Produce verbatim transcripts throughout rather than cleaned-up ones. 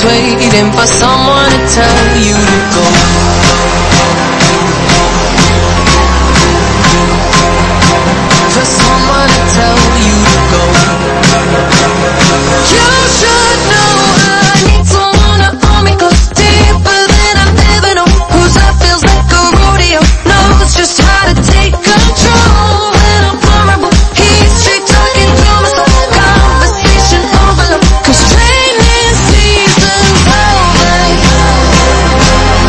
waiting for someone to tell you to go. For someone to tell you to go. You should know I need someone to hold me close, deeper than I've ever known. Whose love feels like a rodeo, knows just how to take control. When I'm vulnerable, he's straight talking to myself, conversation overload. Cause training season's over.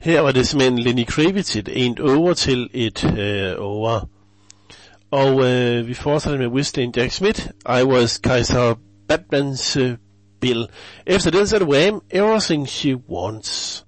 Her var det simpelthen Lenny Kravitz, et ain't over til et øh, over. Og øh, vi fortsætter med Whistling Jack Smith, I Was Kaiser Batmans øh, Bill. Efter den så er det Wham, Everything She Wants.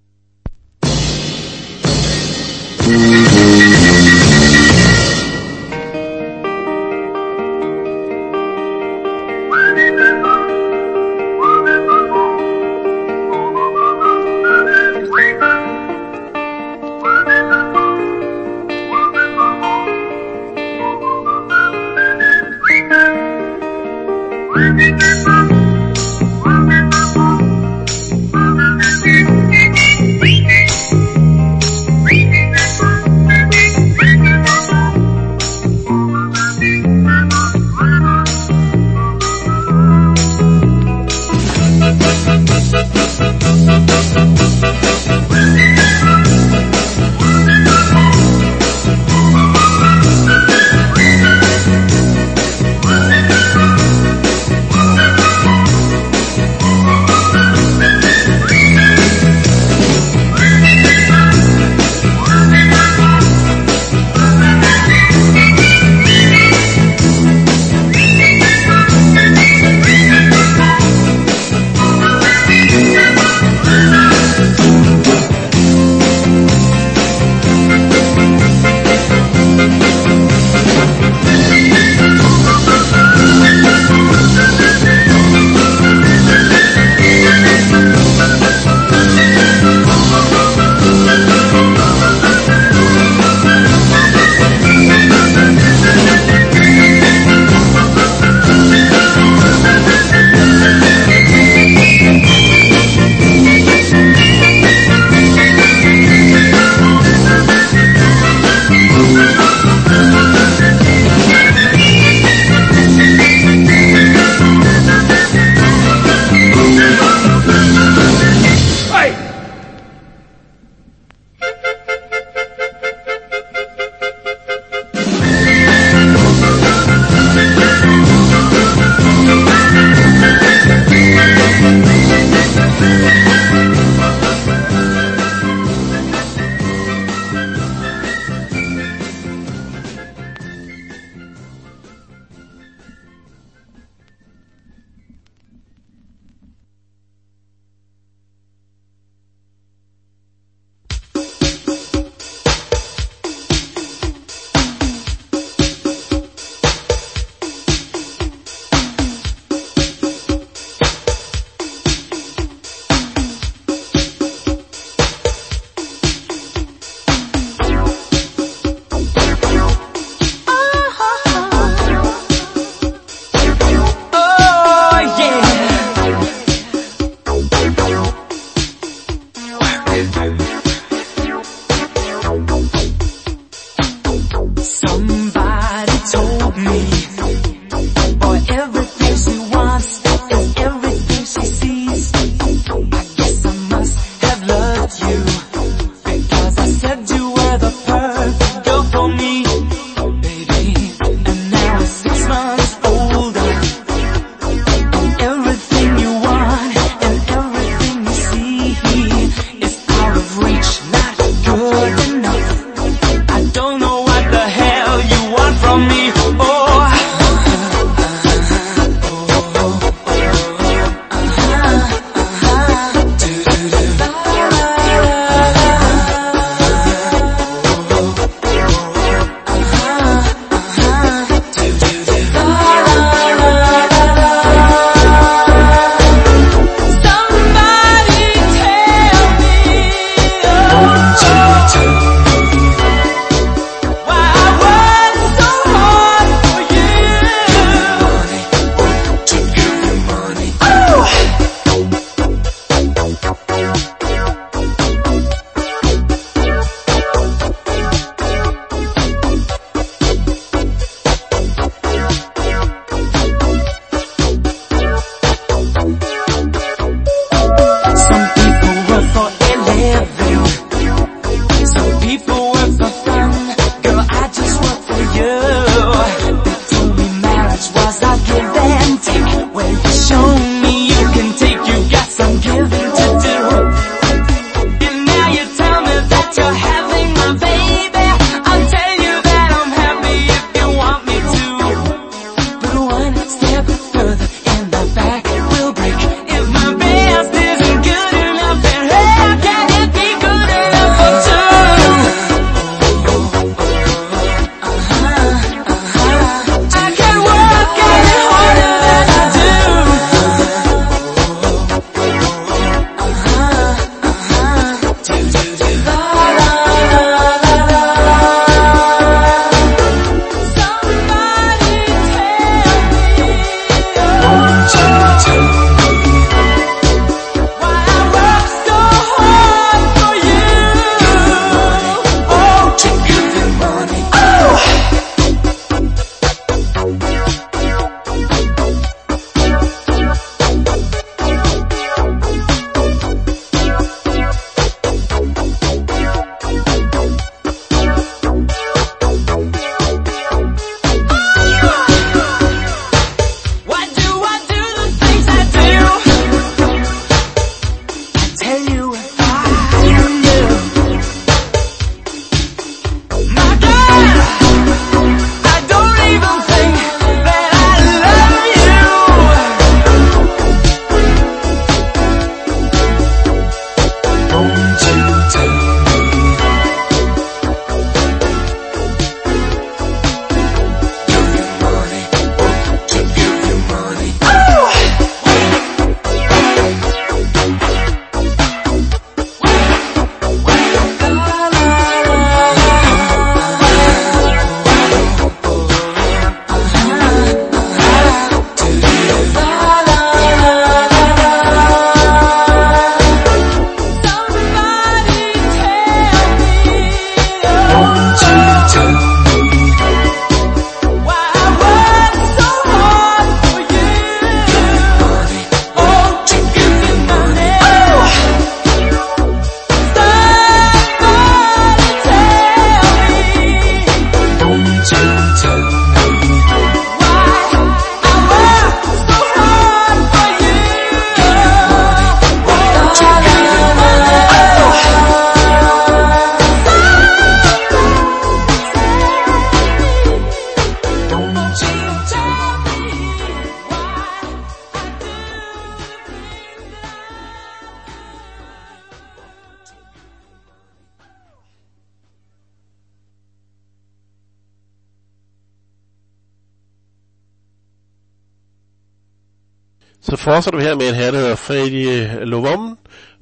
Så fortsætter vi her med en her, der hedder Freddie Lovum.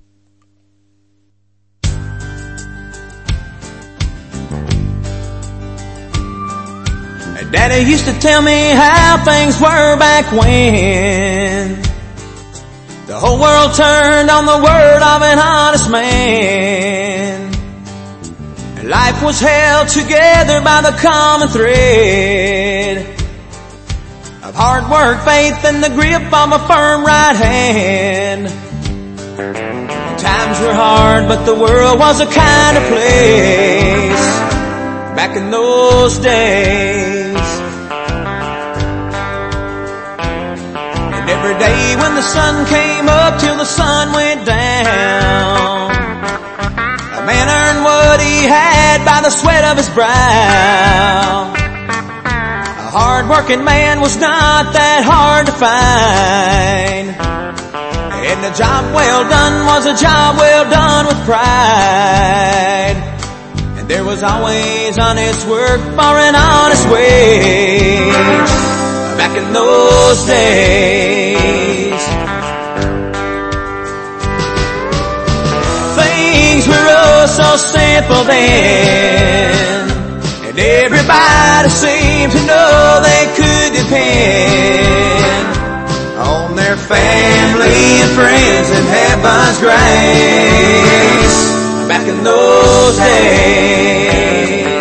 Daddy used to tell me how things were back when the whole world turned on the word of an honest man. Life was held together by the common thread of hard work, faith, and the grip of a firm right hand. Times were hard, but the world was a kind of place back in those days. And every day when the sun came up till the sun went down, a man earned what he had by the sweat of his brow. A hard-working man was not that hard to find, and a job well done was a job well done with pride. And there was always honest work for an honest wage back in those days. Things were oh so simple then, and everybody seemed to know they could depend on their family and friends and heaven's grace back in those days.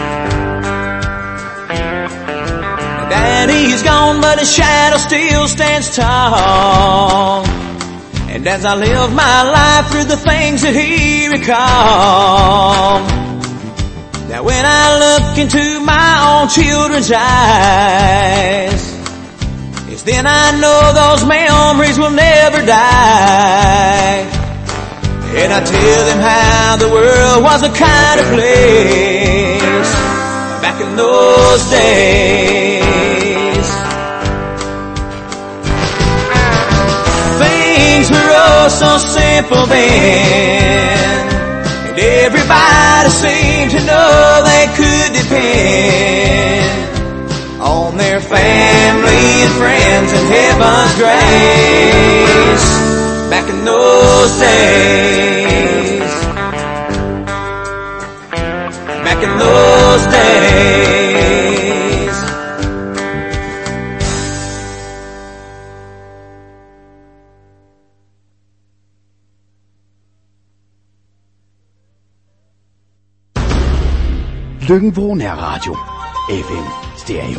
Daddy's gone, but his shadow still stands tall. And as I live my life through the things that he recalled, that when I look into my own children's eyes, it's then I know those memories will never die. And I tell them how the world was a kind of place back in those days. Things were oh so simple then, and everybody seemed to know they could depend on their family and friends and heaven's grace back in those days. Back in those days. Løkken-Vrå Nærradio. F M Stereo.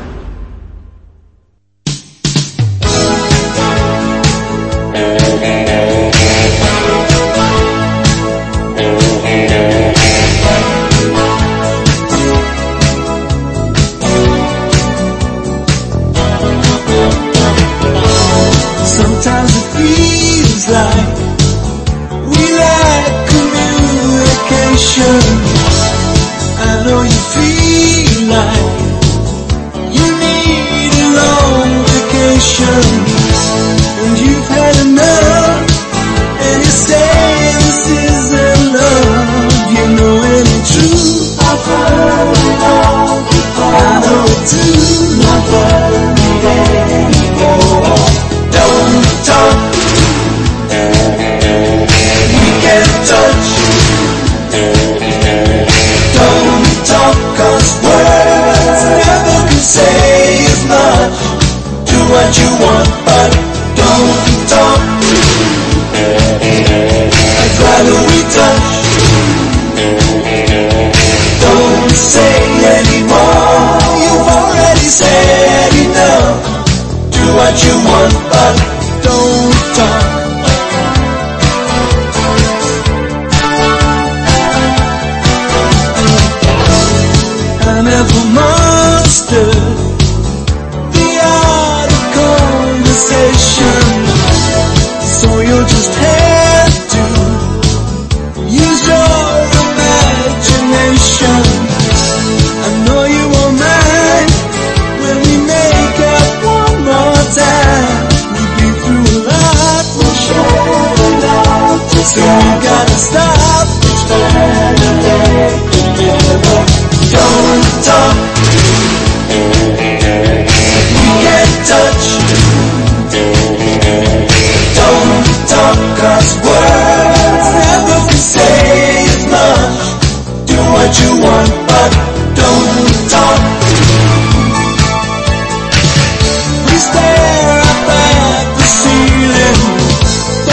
Sometimes it feels like we lack communication. I know you feel like you need a long vacation, and you've had enough, and you say this isn't love. You know it ain't true. I've heard it all before. I know it too. Not worth it anymore. Don't talk. We can't touch.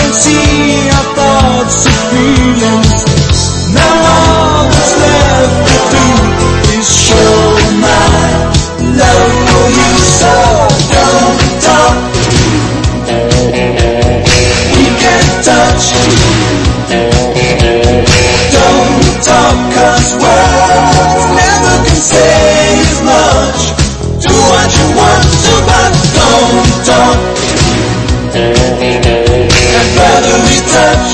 can see our thoughts and feelings. Now all that's left to do is show my love for you. So don't talk, we can't touch. Don't talk, cause words never can say as much. Do what you want to, but don't talk. I'd rather we touch.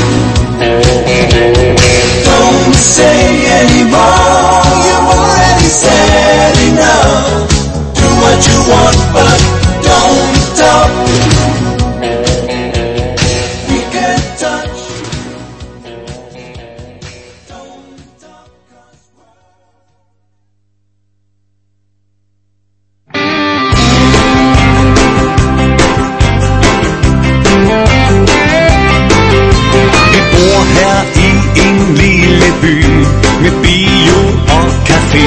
Don't say anymore, you've already said enough. Do what you want, but don't talk. We can't touch. Don't talk, cause Vi bor her i en lille by med bio og café.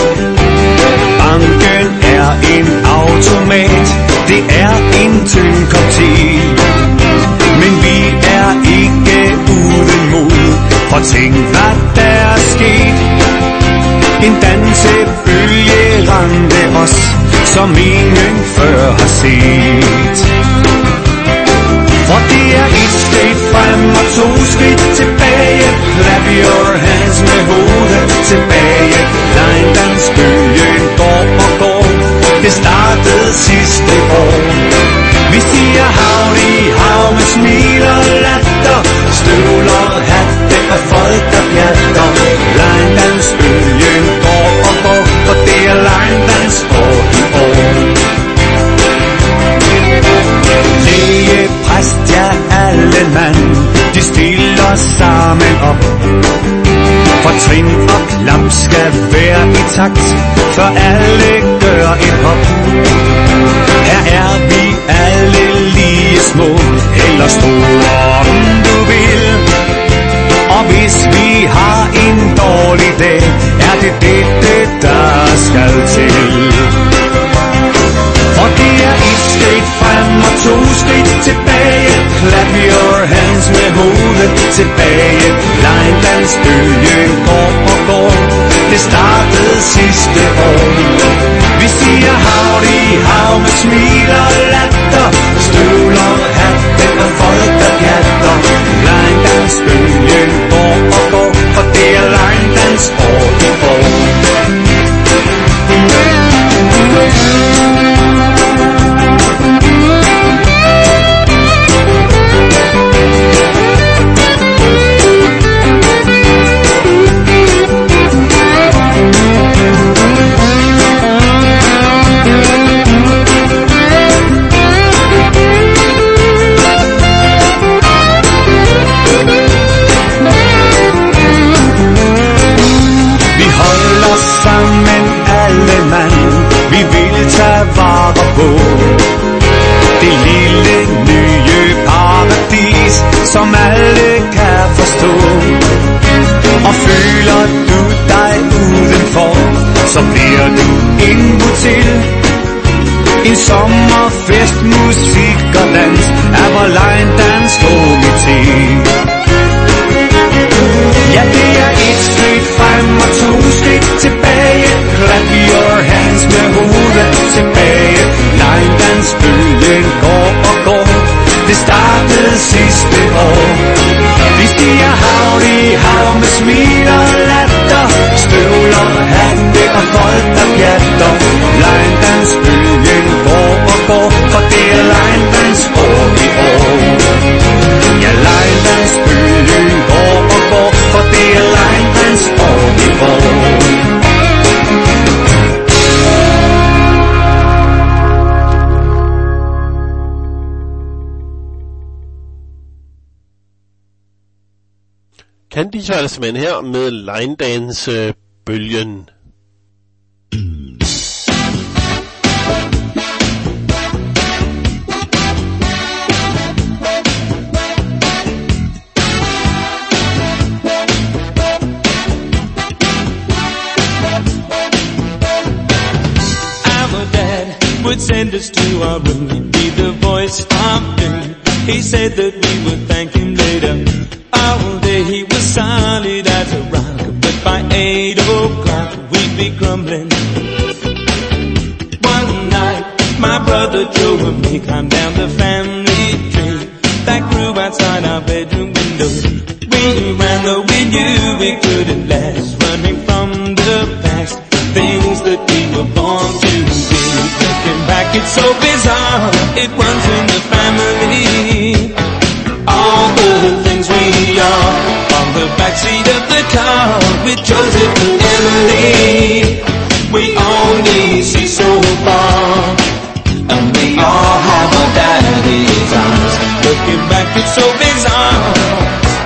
Banken er en automat, det er en tynd kop te. Men vi er ikke uden mod, for tænk hvad der er sket. En dansebølge ramte os, som ingen før har set. For det er et skridt frem og to skridt tilbage. Clap your hands med hovedet tilbage. Line-dansbølgen går og går. Det startede sidste år. Vi siger howdy, hav med smil og latter. Støvler, hatte og folk der pjatter. Line-dansbølgen går og går. For det er line-dans år i år. Læge, præst, ja alle mand, de stiller sammen op. For trin og klap skal være i takt, for alle gør et hop. Her er vi alle lige små, eller store om du vil. Og hvis vi har en dårlig dag, er det dette der skal til. For det er et skridt frem og to skridt tilbage. Clap your hands med hovedet tilbage. Line-dansbølgen går og går. Det startede sidste år. Vi siger howdy, hav med smil og latter. Støvler, hatte og folk der pjatter. Line-dansbølgen går og går. For det er line-dans år i år. Sammen alle mand, vi vil tage vare på det lille nye paradis, som alle kan forstå. Og føler du dig udenfor, så bliver du indbudt til en sommerfest, musik og dans af vor line-dans komité. Ja, det er et skridt frem og to skridt tilbage. Clap your hands med hovedet tilbage. Line-dansbølgen går og går. Det startede sidste år. Vi siger howdy, hav med smil og latter. Støvler, hatte og folk der pjatter. Line-dansbølgen går og går. For det er line-dans år i år. Ja, line-dansbølgen går og går. For det er line-dans år i år. Candy Talisman her med line-dance-bølgen. Would send us to our room, he'd be the voice of doom. He said that we would thank him later. All day he was solid as a rock, but by eight o'clock we'd be crumbling. One night, my brother Joe and me climbed down the family tree that grew outside our bedroom window. We ran though we knew we couldn't last, running from the past, things that we were born to be. Looking back, it's so bizarre, it runs in the family. All the things we are on the backseat of the car with Joseph and Emily. We only see so far, and we all have our daddy's eyes. Looking back, it's so bizarre.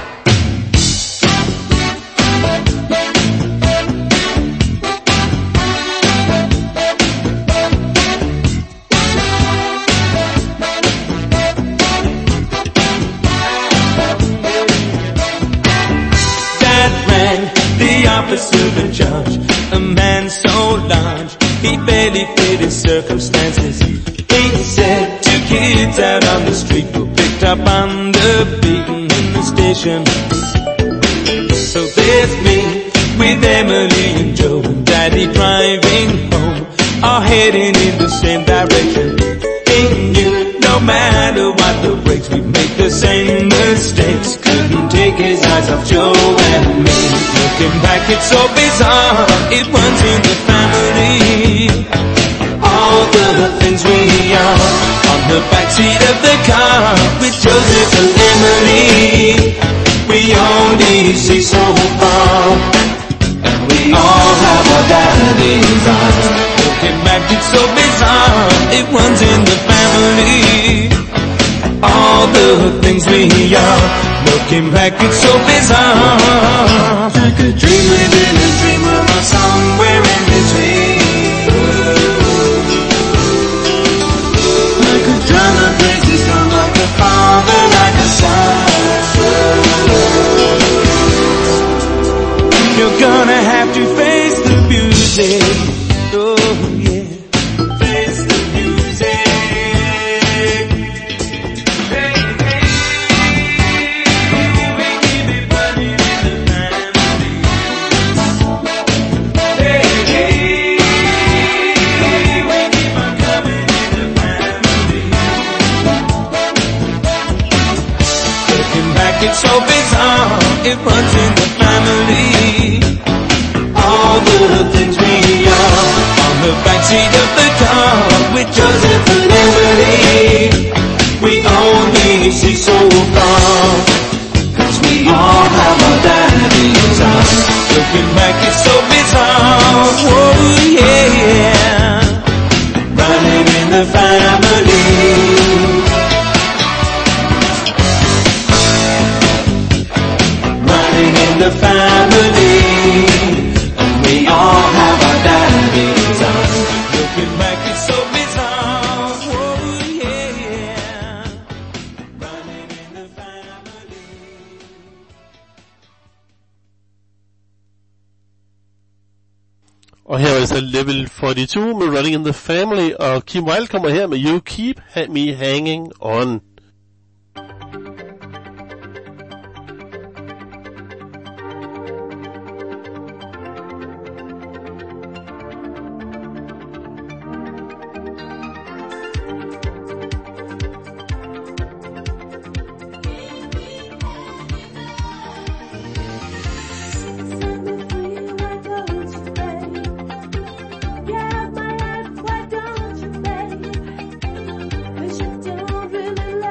Officer and judge, a man so large, he barely fit his circumstances. He said two kids out on the street were picked up on the beaten in the station. So there's me with Emily and Joe and Daddy driving home, all heading in the same direction. He knew no matter what the brakes, we'd make the same mistakes. Couldn't take his eyes off Joe and me. Looking back, it's so bizarre, it runs in the family. All the things we are on the backseat of the car with Joseph and Emily. We only see so far, and we all have our daddy's eyes. Looking back, it's so bizarre, it runs in the family. All the things we are, looking back, it's so bizarre. Like a dream within a dream, we're somewhere in between. Like a drama breaks this down, like a father, like a son. You're gonna have to face the music. Oh yeah, face the music. It's so bizarre, it runs in the family. All the things we are on the backseat of the car with Joseph and Emily. We only see so far, cause we all have our daddy's eyes. Looking back, it's so bizarre. Whoa, yeah, running in the family. The family, and we all have our daddy's eyes. Looking back, it's so bizarre. Whoa, yeah, running in the family. Og her er altså level forty-two med Running in the Family, og Kim Wilde kommer her med You Keep Me Hanging On. Wish you don't really love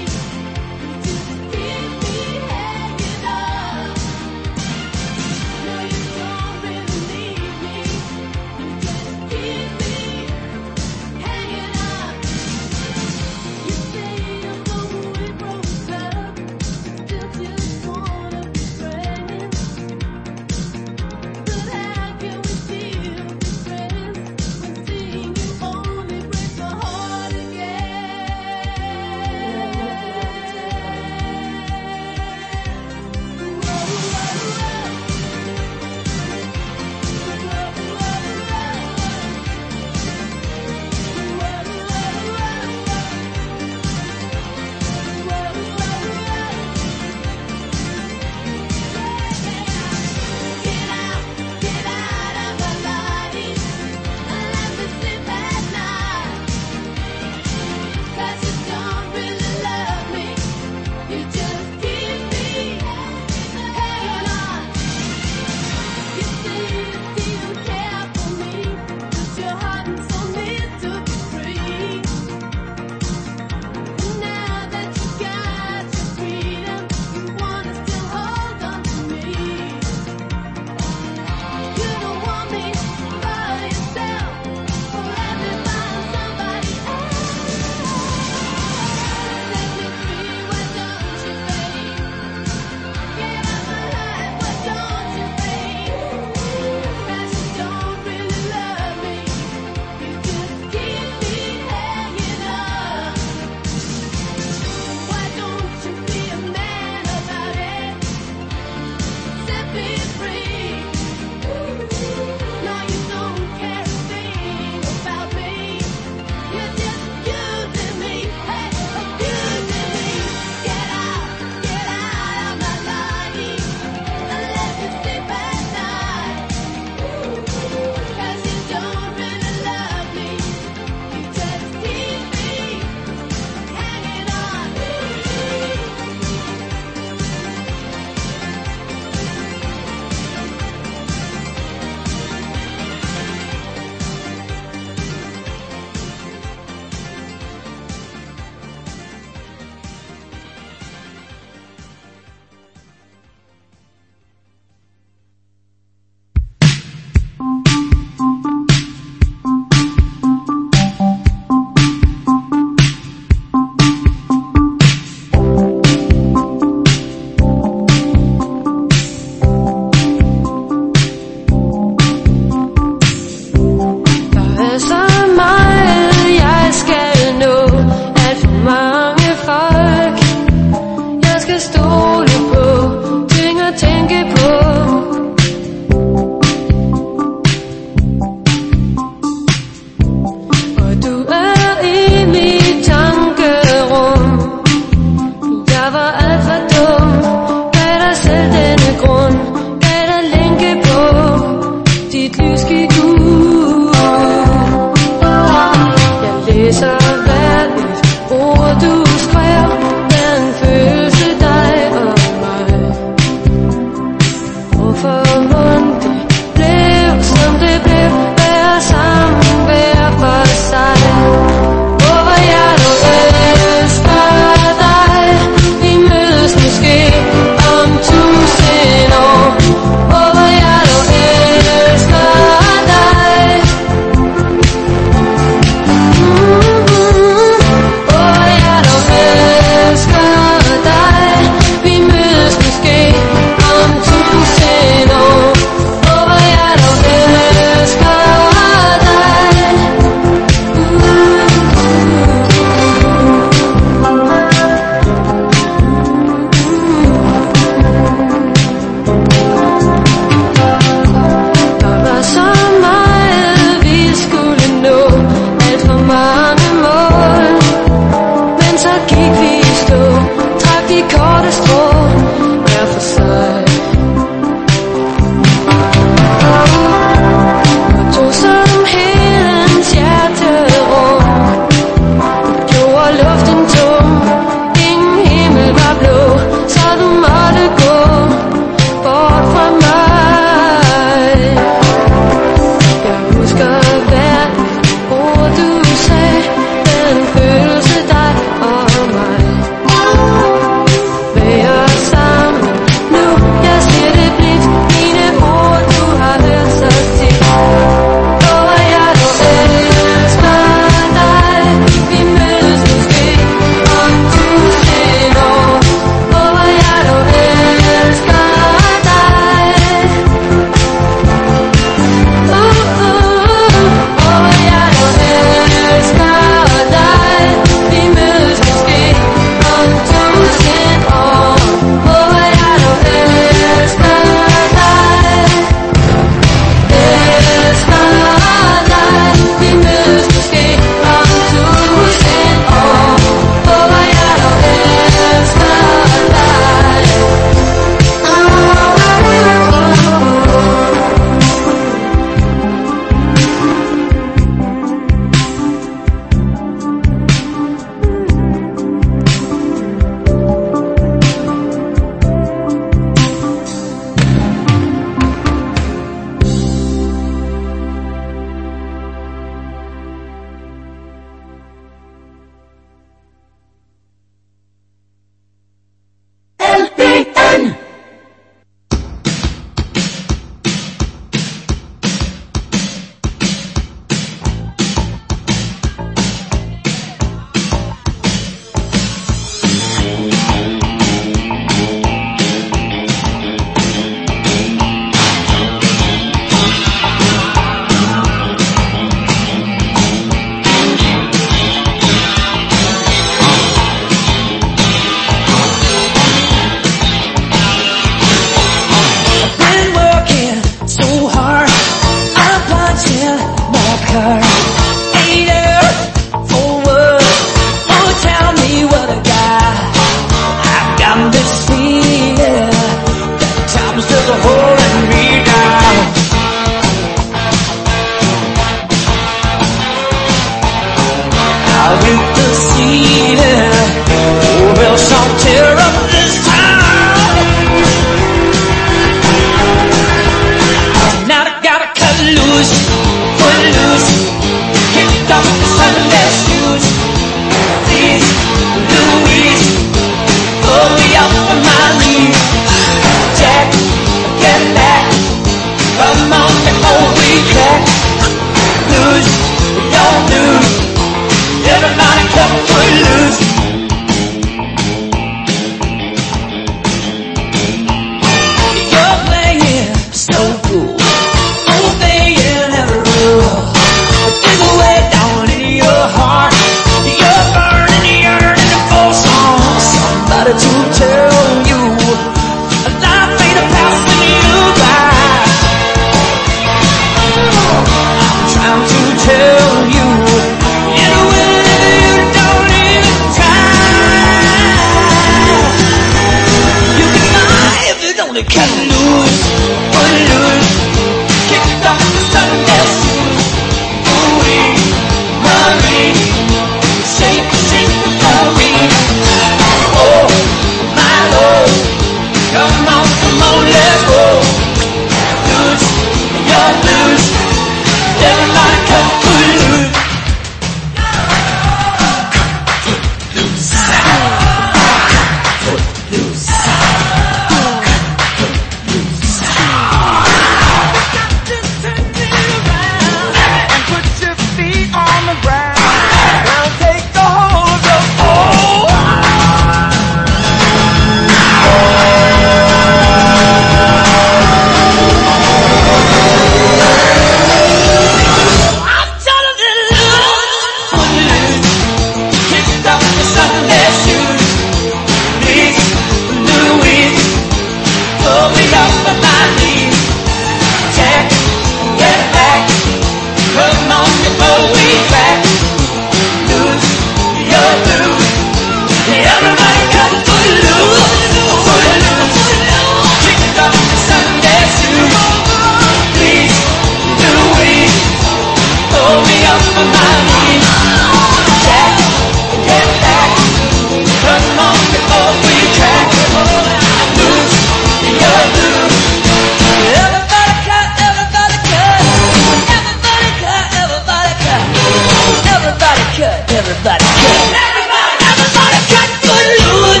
Everybody cut Boogaloo, Boogaloo. Kicked off the Sunday suit. Please, do we pull me up on my knees? Jack, get back. Come on before we track. Loose, you're loose. Everybody cut, everybody cut. Everybody cut, everybody cut. Everybody cut, everybody cut. Everybody, everybody cut Boogaloo.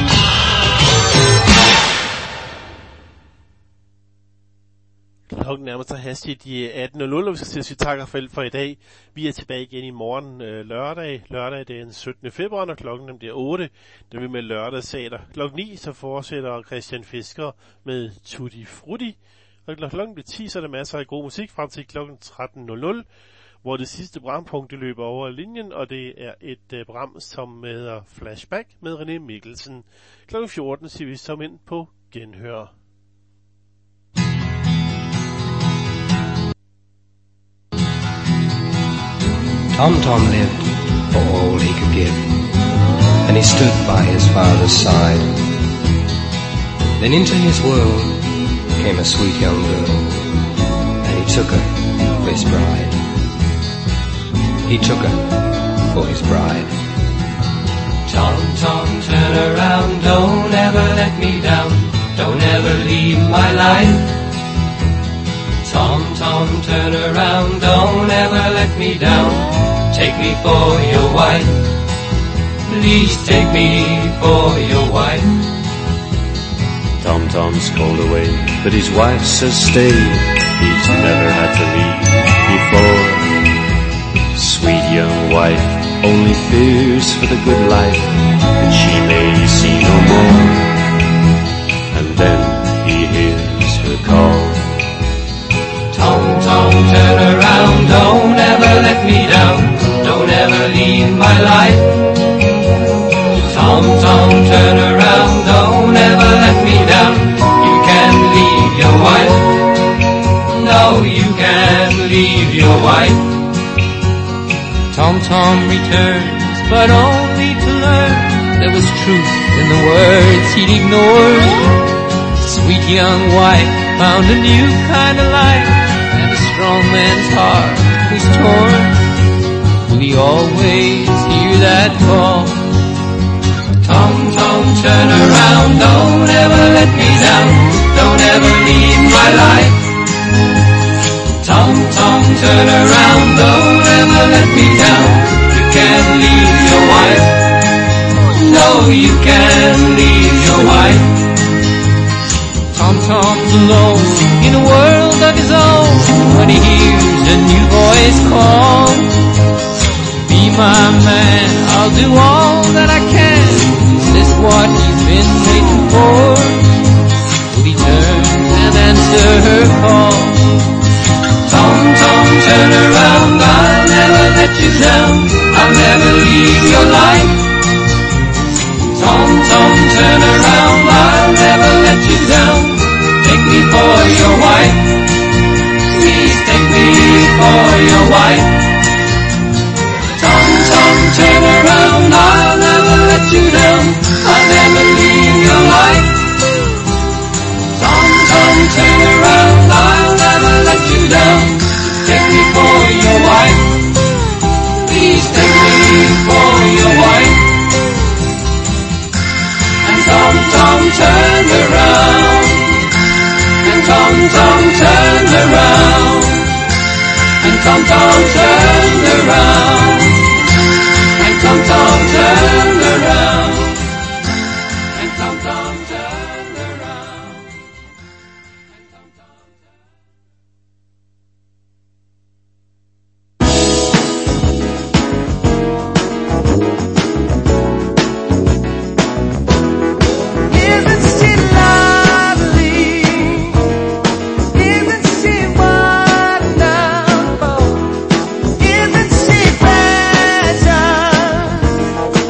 Klokken nærmer sig hastigt i atten nul nul, og vi skal sige tak og farvel for i dag. Vi er tilbage igen i morgen øh, lørdag. Lørdag det er den syttende februar, og klokken den bliver otte. Det vil med lørdagssager. Klokken ni så fortsætter Christian Fisker med Tutti Frutti. Og klokken bliver ti, så er der masser af god musik frem til klokken tretten nul nul, hvor det sidste programpunkt det løber over linjen, og det er et øh, program, som hedder Flashback med René Mikkelsen. Klokken fjorten siger vi som ind på genhør. Tom Tom lived for all he could give, and he stood by his father's side. Then into his world came a sweet young girl, and he took her for his bride. He took her for his bride. Tom, Tom, turn around, don't ever let me down, don't ever leave my life. Tom, Tom, turn around, don't ever let me down, take me for your wife. Please take me for your wife. Tom Tom's called away, but his wife says stay. He's never had to leave before. Sweet young wife only fears for the good life that she may see no more. And then he hears her call. Tom, Tom, turn around, don't ever let me down, don't ever leave my life. Tom, Tom, turn around, don't ever let me down, you can't leave your wife. No, you can't leave your wife. Tom, Tom returns, but only to learn there was truth in the words he'd ignored. Sweet young wife found a new kind of life, and a strong man's heart was torn. Will he always hear that call? Tom, Tom, turn around, don't ever let me down, don't ever leave my life. Tom, Tom, turn around, don't ever let me down, you can't leave your wife. No, you can't leave your wife. Tom Tom's alone in a world of his own when he hears a new voice call. Be my man, I'll do all that I can. Is this what he's been waiting for? Will he turn and answer her call? Tom Tom, turn around, I'll never let you down, I'll never leave your life. Tom Tom, turn around, I'll never let you down, take me for your wife. Please take me for your wife. Tom Tom, turn around, I'll never let you down, I'll never leave your life. Tom Tom, turn around, I'll never let you down, take me for your wife. Please take me for your wife. And Tom Tom, turn around, and Tom Tom, turn around, and Tom Tom, turn around, and Tom Tom, turn around, and Tom Tom, turn around, and Tom Tom. Isn't she lovely? Isn't she wonderful? Isn't she precious?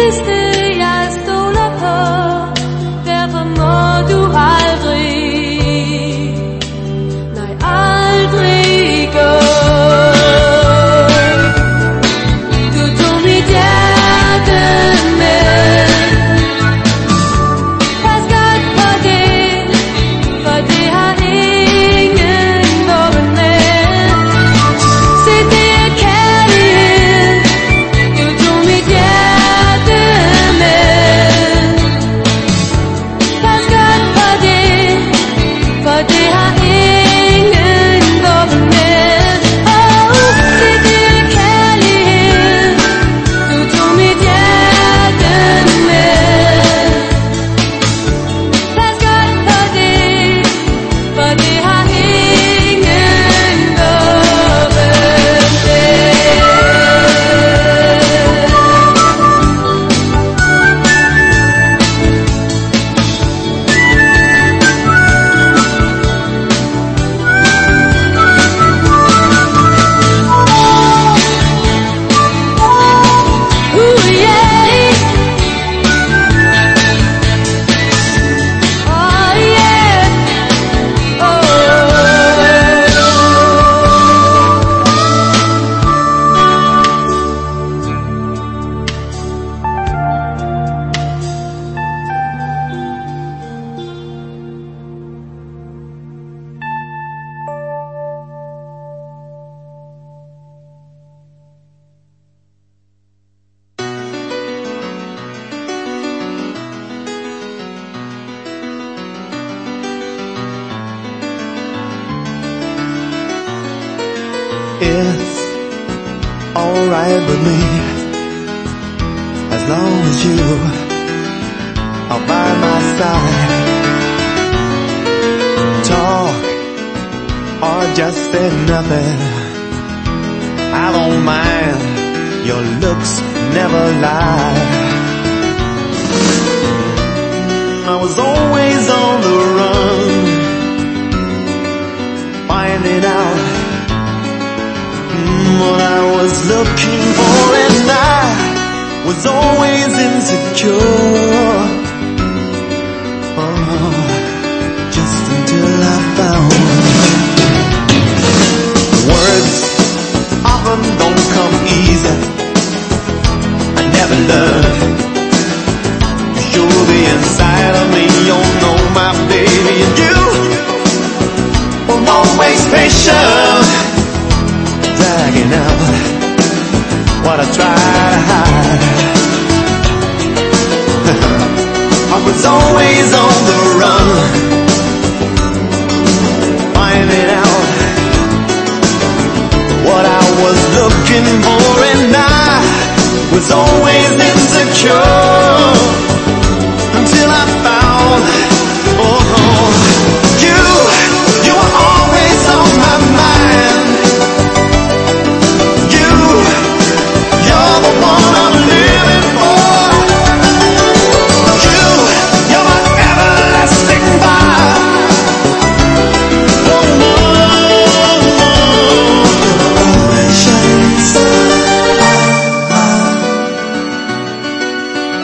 eneste jeg stoler på. Derfor må du aldrig, nej aldrig gå. Du tog mit hjerte med. Pas godt på det, for det har ingen våben med. Se, det er kærlighed. Du tog mit hjerte med. Pas godt på det, for det har ingen våben med. Åh, se, det er kærlighed. Du tog mit hjerte med. Pas godt på det, for det har ingen våben med. Ooh, yeah. Oh, yeah. Oh. It's alright with me as long as you are by my side. Talk or just say nothing, I don't mind. Your looks never lie. I was always on the run, finding out what I was looking for, and I was always insecure. Oh, just until I found words often don't come easy. I never learned to show the inside of me. You know my baby, and you were always patient, dragging out what I try to hide. I was always on the run, finding out what I was looking for, and I was always insecure until I found, oh, you, you were always on my mind. You're the one I'm living for. You, you're my everlasting fire. Oh, no, no. Shining star.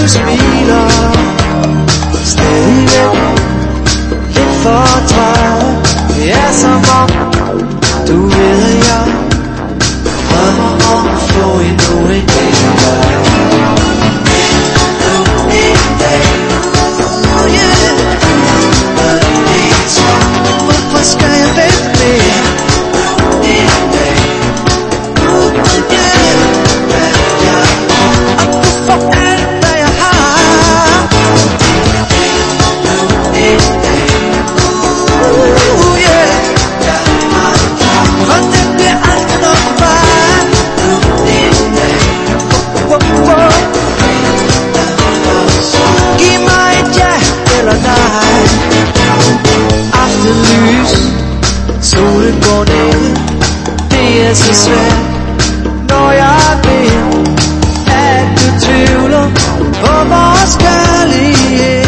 du smiler stadigvæk lidt for træt. Det er som om du ved at jeg drømmer om at få endnu en dag med dig. En dag, oh yeah. Hvorfor skal jeg vente mere? En dag, oh yeah. Og du får alt hvad jeg har. En dag, oh yeah. For det bliver aldrig nok vej. En dag, oh, oh, oh. Giv mig et ja eller nej. Aftenlys, solen går ned. Det er så svært, når jeg ved, at du tvivler på vores kærlighed.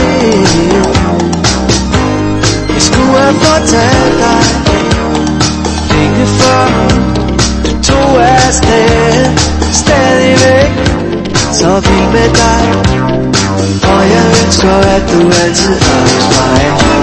Jeg skulle have fortalt dig længe før du tog afsted. Stadigvæk så vild med dig, og jeg ønsker at du altid er hos mig.